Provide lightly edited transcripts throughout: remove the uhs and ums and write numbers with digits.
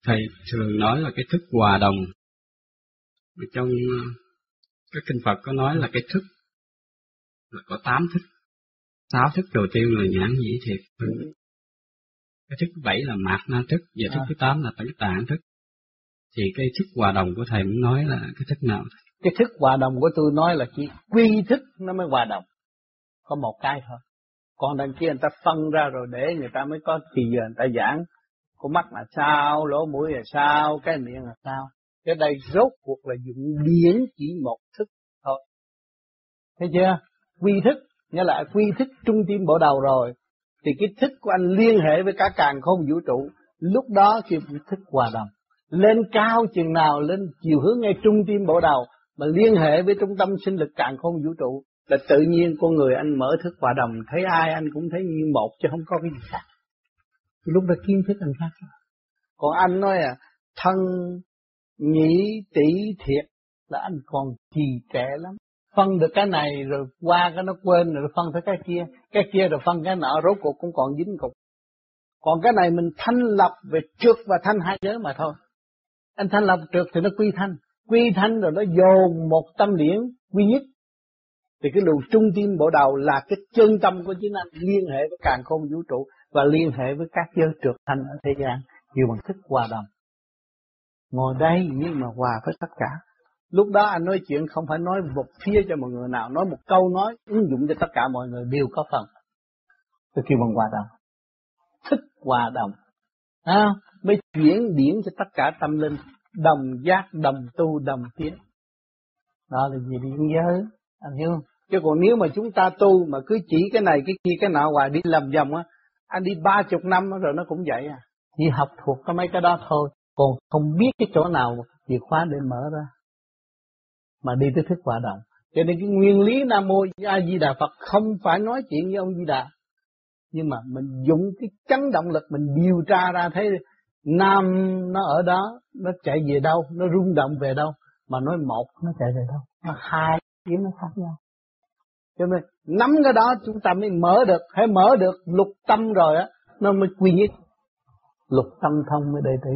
Thầy thường nói là cái thức hòa đồng. Trong cái kinh Phật có nói là cái thức là có 8 thức. 6 thức đầu tiên là nhãn nhĩ thiệt. Cái thức thứ 7 là mạt na thức, và thức thứ 8 là tấn tạng thức. Thì cái thức hòa đồng của thầy muốn nói là cái thức nào? Cái thức hòa đồng của tôi nói là chỉ quy thức nó mới hòa đồng. Có một cái thôi. Còn đằng kia người ta phân ra rồi để người ta mới có thì giờ người ta giảng. Con mắt là sao, lỗ mũi là sao, cái miệng là sao. Cái đây rốt cuộc là dụng điển chỉ một thức thôi. Thấy chưa? Quy thức, nghĩa là quy thức trung tim bộ đầu rồi. Thì cái thức của anh liên hệ với cả càn khôn vũ trụ. Lúc đó kêu thức hòa đồng. Lên cao chừng nào, lên chiều hướng ngay trung tim bộ đầu, mà liên hệ với trung tâm sinh lực càn khôn vũ trụ, là tự nhiên con người anh mở thức hòa đồng, thấy ai anh cũng thấy như một chứ không có cái gì khác. Lúc đó kiến thức anh khác. Còn anh nói thân nhĩ tỷ thiệt là anh còn trì trệ lắm. Phân được cái này rồi qua cái nó quên rồi phân tới cái kia rồi phân cái nọ, rốt cuộc cũng còn dính cục. Còn cái này mình thanh lập về trượt và thanh hai giới mà thôi. Anh thanh lập trượt thì nó quy thanh rồi nó dồn một tâm điển quy nhất. Thì cái luồng trung tim bộ đầu là cái chân tâm của chính anh, liên hệ với càn khôn vũ trụ và liên hệ với các giới trượt thanh ở thế gian, nhiều bằng thức hòa đồng. Ngồi đây nhưng mà hòa với tất cả. Lúc đó anh nói chuyện không phải nói một phía cho mọi người nào, nói một câu nói ứng dụng cho tất cả mọi người đều có phần. Tôi kêu bằng hòa đồng. Thức hòa đồng. Mới chuyển điển cho tất cả tâm linh, đồng giác, đồng tu, đồng tiến. Đó là gì điển giới, anh hiểu không? Chứ còn nếu mà chúng ta tu mà cứ chỉ cái này cái kia cái nọ hoài đi lầm vòng á, anh đi 30 năm rồi nó cũng vậy à. Chỉ học thuộc có mấy cái đó thôi, còn không biết cái chỗ nào chìa khóa để mở ra mà đi tới thức hòa đồng. Cho nên cái nguyên lý Nam Mô A Di Đà Phật không phải nói chuyện với ông Di Đà, nhưng mà mình dùng cái chấn động lực mình điều tra ra thấy Nam nó ở đó, nó chạy về đâu, nó rung động về đâu, mà nói một nó chạy về đâu, nó hai tiếng nó khác nhau. Cho nên nắm cái đó chúng ta mới mở được, hãy mở được lục tâm rồi á, nó mới quy nhất. Lục tâm thông mới đệ tử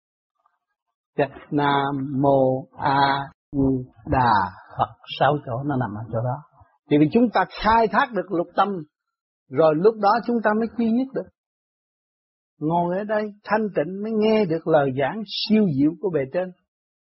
nha. Nam Mô A Di Đà Phật, 6 chỗ nó nằm ở chỗ đó. Thì vì chúng ta khai thác được lục tâm, rồi lúc đó chúng ta mới quy nhất được. Ngồi ở đây thanh tịnh mới nghe được lời giảng siêu diệu của bề trên.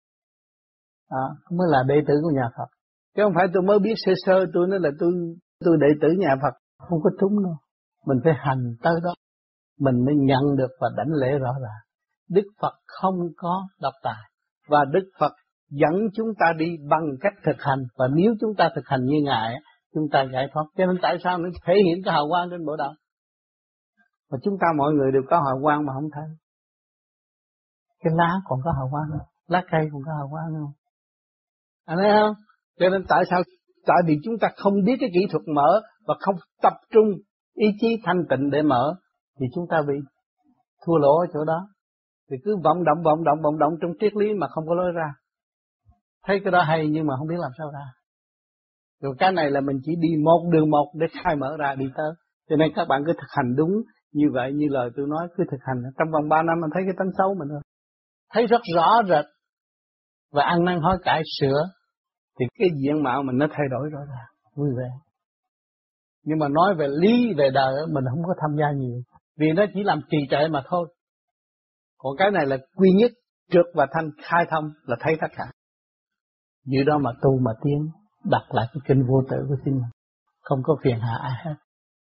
Mới là đệ tử của nhà Phật. Chứ không phải tôi mới biết sơ sơ tôi nói là tôi đệ tử nhà Phật. Không có trúng đâu. Mình phải hành tới đó. Mình mới nhận được và đảnh lễ rõ ràng. Đức Phật không có độc tài. Và Đức Phật dẫn chúng ta đi bằng cách thực hành. Và nếu chúng ta thực hành như Ngài, chúng ta giải thoát. Cho nên tại sao nó thể hiện cái hào quang trên bộ đầu? Mà chúng ta mọi người đều có hào quang mà không thấy. Cái lá còn có hào quang không? Lá cây còn có hào quang không? Anh thấy không? Cho nên tại sao? Tại vì chúng ta không biết cái kỹ thuật mở và không tập trung ý chí thanh tịnh để mở, thì chúng ta bị thua lỗ ở chỗ đó. Thì cứ vọng động trong triết lý mà không có lối ra. Thấy cái đó hay nhưng mà không biết làm sao ra. Rồi cái này là mình chỉ đi một đường một để khai mở ra đi tới. Cho nên các bạn cứ thực hành đúng như vậy, như lời tôi nói, cứ thực hành. Trong vòng 3 năm mình thấy cái tánh xấu mình rồi. Thấy rất rõ rệt. Và ăn năn hối cải sửa. Thì cái diện mạo mình nó thay đổi rõ ràng, vui vẻ. Nhưng mà nói về lý, về đời mình không có tham gia nhiều. Vì nó chỉ làm trì trệ mà thôi. Còn cái này là quy nhất, trượt và thanh khai thông là thấy tất cả. Như đó mà tu mà tiến, đặt lại cái kinh vô tự của chính mình. Không có phiền hà ai hết.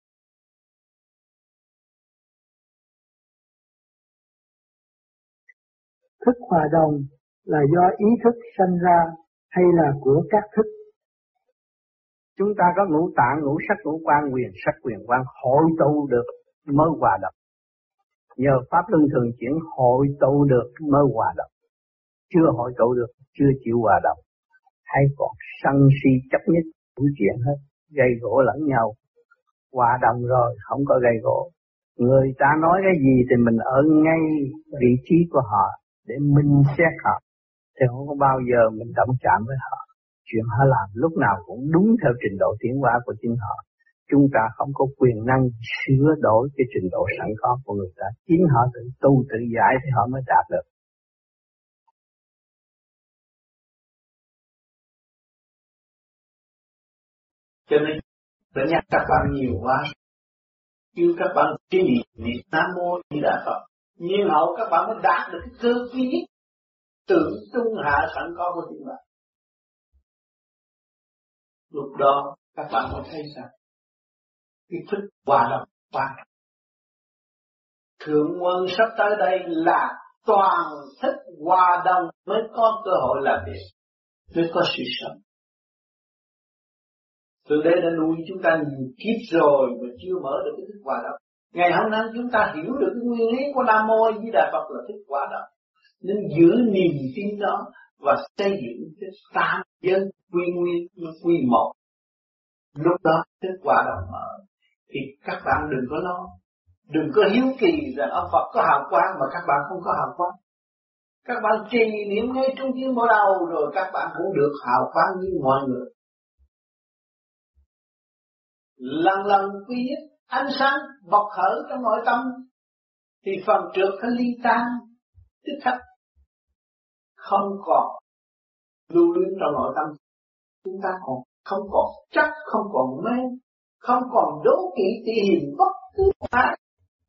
Thức hòa đồng là do ý thức sanh ra hay là của các thức? Chúng ta có ngũ tạng, ngũ sắc, ngũ quan, quyền sắc, quyền quan hội tụ được mới hòa đồng. Nhờ pháp luân thường chuyển hội tụ được mới hòa đồng. Chưa hội tụ được, chưa chịu hòa đồng. Hay còn sân si chấp nhất đủ chuyện hết, gây gỗ lẫn nhau. Hòa đồng rồi không có gây gỗ. Người ta nói cái gì thì mình ở ngay vị trí của họ để minh xét họ. Thì không có bao giờ mình động chạm với họ. Chuyện họ làm lúc nào cũng đúng theo trình độ tiến hóa của chính họ. Chúng ta không có quyền năng sửa đổi cái trình độ sẵn có của người ta. Chính họ tự tu tự giải thì họ mới đạt được. Cho nên đã nhắc các bạn nhiều quá, kêu các bạn cái gì niệm Nam Mô Di Đà Phật, nhiên hậu các bạn mới đạt được cái cơ duy nhất tưởng trung hạ sẵn có của chúng bạn. Lúc đó các bạn mới thấy rằng cái thức hòa đồng quan trọng. Thượng quân sắp tới đây là toàn thức hòa đồng mới có cơ hội làm việc, mới có sự sống. Từ đây đã nuôi chúng ta nhiều kiếp rồi mà chưa mở được cái thức hòa đồng. Ngày hôm nay chúng ta hiểu được cái nguyên lý của Nam Mô Di Đà Phật là thức hòa đồng, nên giữ niềm tin đó và xây dựng cái tam dân quy nguyên quy một. Lúc đó thức hòa đồng mở thì các bạn đừng có lo, đừng có hiếu kỳ rằng ông Phật có hào quang mà các bạn không có hào quang. Các bạn trì niệm ngay trung tâm bộ đầu rồi các bạn cũng được hào quang như mọi người. Lần lần quy nhất ánh sáng bộc khởi trong nội tâm thì phần trượt phải ly tan tức khắc, không còn lưu luyến trong nội tâm. Chúng ta còn không còn chắc, không còn mê, không còn đố kỵ tỉ hiềm bất cứ ai.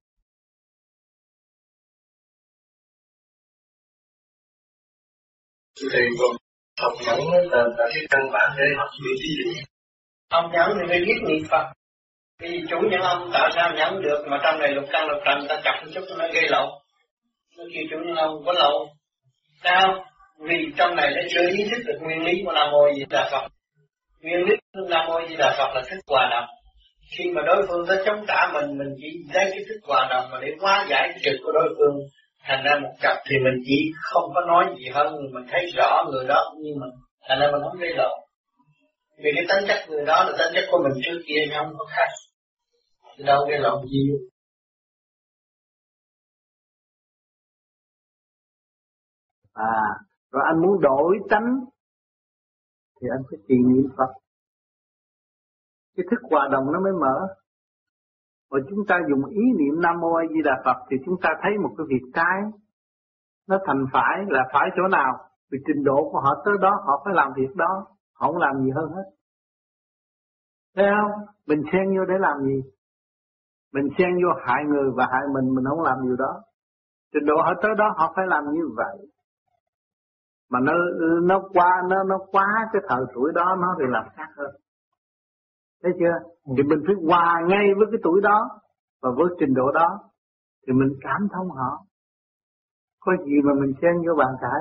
Thì học nhẫn là cái căn bản để học những cái gì? Ông nhẫn thì phải biết niệm Phật. Vì chủ nhân ông tại sao nhẫn được mà trong này lục căn lục trần ta chọc một chút nó gây lộn. Nó kêu chủ nhân ông có lộn. Sao? Vì trong này nó chưa ý thức được nguyên lý của Nam Mô Di Đà Phật. Nguyên lý của Nam Mô Di Đà Phật là thức hòa đồng. Khi mà đối phương nó chống trả mình chỉ lấy cái thức hòa đồng mà để hóa giải cái trực của đối phương. Thành ra một cặp thì mình chỉ không có nói gì hơn, mình thấy rõ người đó như mình. Thành ra mình không gây lộn. Vì cái tính chất người đó là tính chất của mình trước kia nhưng không có khác. Thì đâu gây lộn gì. Rồi anh muốn đổi tánh thì anh phải trì niệm Phật. Cái thức hòa đồng nó mới mở. Rồi chúng ta dùng ý niệm Nam Mô A Di Đà Phật thì chúng ta thấy một cái việc trái nó thành phải là phải chỗ nào. Vì trình độ của họ tới đó họ phải làm việc đó, họ không làm gì hơn hết. Thấy không? Mình xen vô để làm gì? Mình xen vô hại người và hại mình không làm điều đó. Trình độ họ tới đó họ phải làm như vậy. Mà nó quá cái thời tuổi đó nó thì làm khác hơn. Thấy chưa? Thì mình phải hòa ngay với cái tuổi đó và với trình độ đó thì mình cảm thông họ. Có gì mà mình xen vô bàn cãi.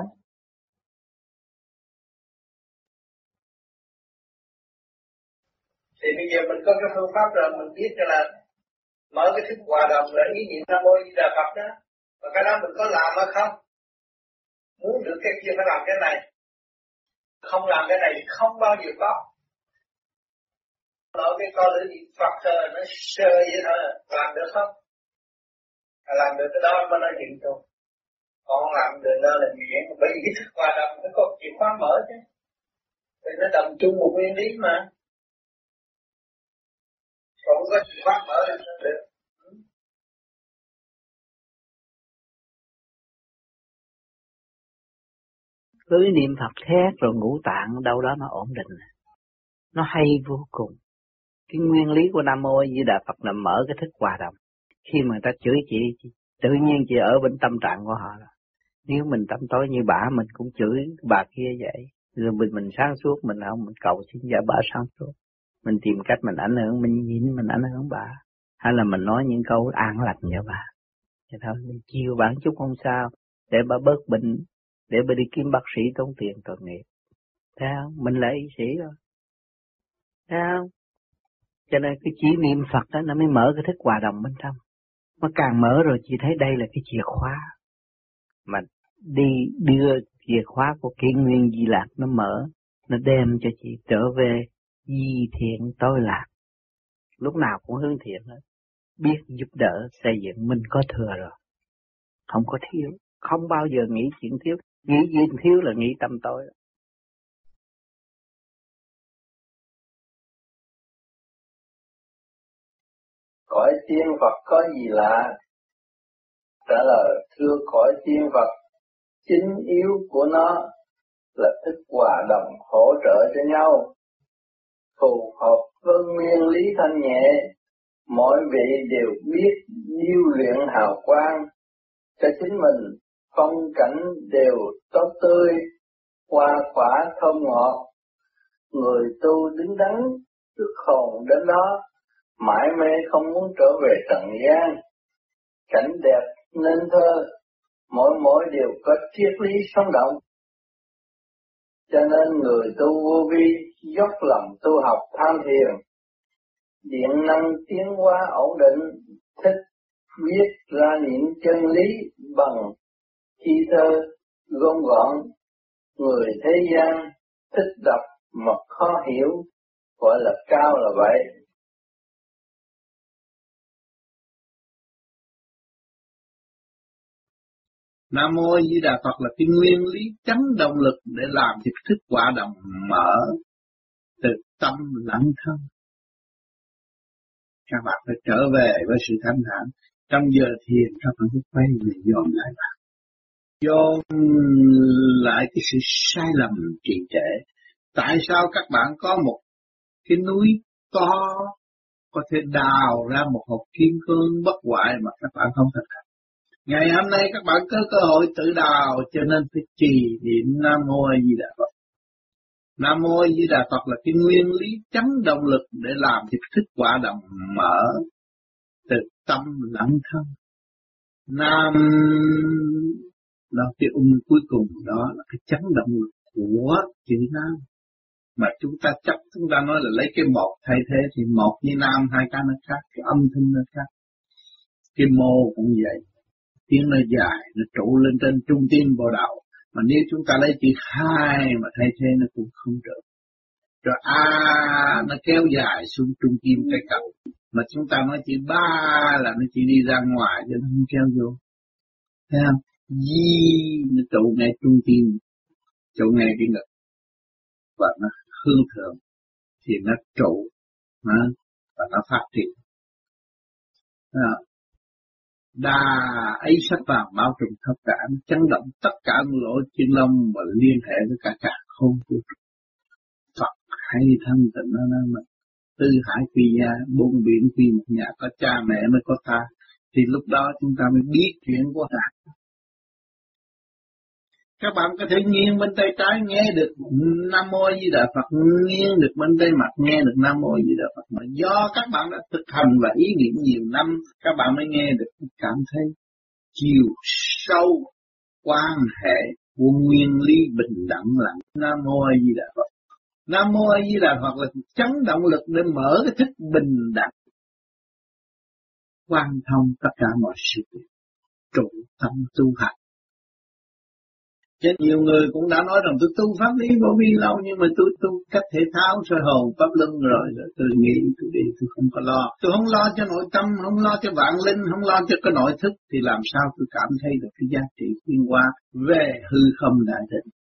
Thì bây giờ mình có cái phương pháp rồi mình biết là mở cái thức hòa đồng là ý niệm Nam Mô Di Đà Phật đó. Và cái đó mình có làm hay không? Muốn được cái kia phải làm cái này. Không làm cái này không bao giờ có. Nói cái con lưỡi niệm Phật thôi nó sơ vậy thôi, làm được không? Làm được cái đó mới nói chuyện thôi. Còn làm được đó là chuyện, bởi vì cái thức hòa đồng nó có chìa khóa mở chứ. Vì nó đồng chung một nguyên lý mà. Còn có chìa khóa mở là sao được? Cứ niệm Phật thét rồi ngũ tạng đâu đó nó ổn định. Nó hay vô cùng. Cái nguyên lý của Nam Mô A Di Đà Phật là mở cái thức hòa đồng. Khi mà người ta chửi chị tự nhiên chị ở bên tâm trạng của họ rồi. Nếu mình tâm tối như bà mình cũng chửi bà kia vậy. Rồi mình sáng suốt mình không, mình cầu xin cho bà sáng suốt. Mình tìm cách mình ảnh hưởng, mình nhìn mình ảnh hưởng bà. Hay là mình nói những câu an lành cho bà. Vậy thôi, mình chiều bà chút không sao. Để bà bớt bệnh, để bà đi kiếm bác sĩ tốn tiền tội nghiệp. Thấy không? Mình là y sĩ rồi. Thấy không? Cho nên cái chỉ niệm Phật đó nó mới mở cái thức hòa đồng bên trong. Nó càng mở rồi chị thấy đây là cái chìa khóa. Mà đi đưa chìa khóa của kỷ nguyên di lạc nó mở. Nó đem cho chị trở về di thiện tối lạc. Lúc nào cũng hướng thiện hết. Biết giúp đỡ xây dựng mình có thừa rồi. Không có thiếu. Không bao giờ nghĩ chuyện thiếu. Nghĩ chuyện thiếu là nghĩ tâm tối. Cõi tiên Phật có gì lạ? Trả lời, thưa cõi tiên Phật, chính yếu của nó là thức hòa đồng hỗ trợ cho nhau, phù hợp vân nguyên lý thanh nhẹ, mỗi vị đều biết điêu luyện hào quang cho chính mình, phong cảnh đều tốt tươi, hoa quả thơm ngọt. Người tu đứng đắn, tức hồn đến đó, mãi mê không muốn trở về trần gian. Cảnh đẹp nên thơ, mỗi đều có triết lý sống động. Cho nên người tu vô vi dốc lòng tu học tham thiền, điện năng tiến hóa ổn định, thích viết ra những chân lý bằng chi thơ gom gọn. Người thế gian thích đọc mà khó hiểu, gọi là cao là vậy. Nam Mô A Di Đà Phật là cái nguyên lý chấn động lực để làm cho thức quả đồng mở từ tâm lẫn thân. Các bạn phải trở về với sự thanh thản. Trong giờ thiền các bạn phải quay về dồn lại bạn. Dồn lại cái sự sai lầm trì trệ. Tại sao các bạn có một cái núi to có thể đào ra một hộp kim cương bất hoại mà các bạn không thực hành? Ngày hôm nay các bạn có cơ hội tự đào, cho nên phải trì niệm Nam Mô A Di Đà Phật. Nam Mô A Di Đà Phật là cái nguyên lý chấn động lực để làm cho thức quả đồng mở từ tâm lẫn thân. Nam là cái cuối cùng, đó là cái chấn động lực của chữ Nam. Mà chúng ta nói là lấy cái một thay thế, thì một với Nam hai cái nó khác, cái âm thanh nó khác. Cái mô cũng vậy, tiếng nó dài, nó trụ lên trên trung tim bộ đầu. Mà nếu chúng ta lấy chữ hai mà thay thế nó cũng không được. Rồi A nó kéo dài xuống trung tim cái cậu. Mà chúng ta nói chữ ba là nó chỉ đi ra ngoài chứ nó không kéo vô. Thấy không? Di nó trụ ngay trung tim, trụ ngay cái ngực. Và nó hương thượng thì nó trụ và nó phát triển. Đà ấy sắc vàng bao trùm khắp cả, chấn động tất cả lỗ chân lông và liên hệ với cả cả không vũ trụ. Phật hay thân tịnh nó mà tư hải quy gia, bốn biển quy một nhà, có cha mẹ mới có ta, thì lúc đó chúng ta mới biết chuyện của ta. Các bạn có thể nghiêng bên tay trái nghe được Nam Mô A Di Đà Phật, nghiêng được bên tay mặt nghe được Nam Mô A Di Đà Phật, mà do các bạn đã thực hành và ý niệm nhiều năm, các bạn mới nghe được, cảm thấy chiều sâu quan hệ của nguyên lý bình đẳng là Nam Mô A Di Đà Phật. Nam Mô A Di Đà Phật là chấn động lực để mở cái thức bình đẳng, quan thông tất cả mọi sự việc, trụ tâm tu hành. Chứ nhiều người cũng đã nói rằng tôi tu pháp lý vô vi lâu, nhưng mà tôi tu cách thể thao soi hồn pháp luân rồi tôi nghĩ tôi đi, tôi không có lo. Tôi không lo cho nội tâm, không lo cho vạn linh, không lo cho cái nội thức, thì làm sao tôi cảm thấy được cái giá trị tiến hóa về hư không đại định.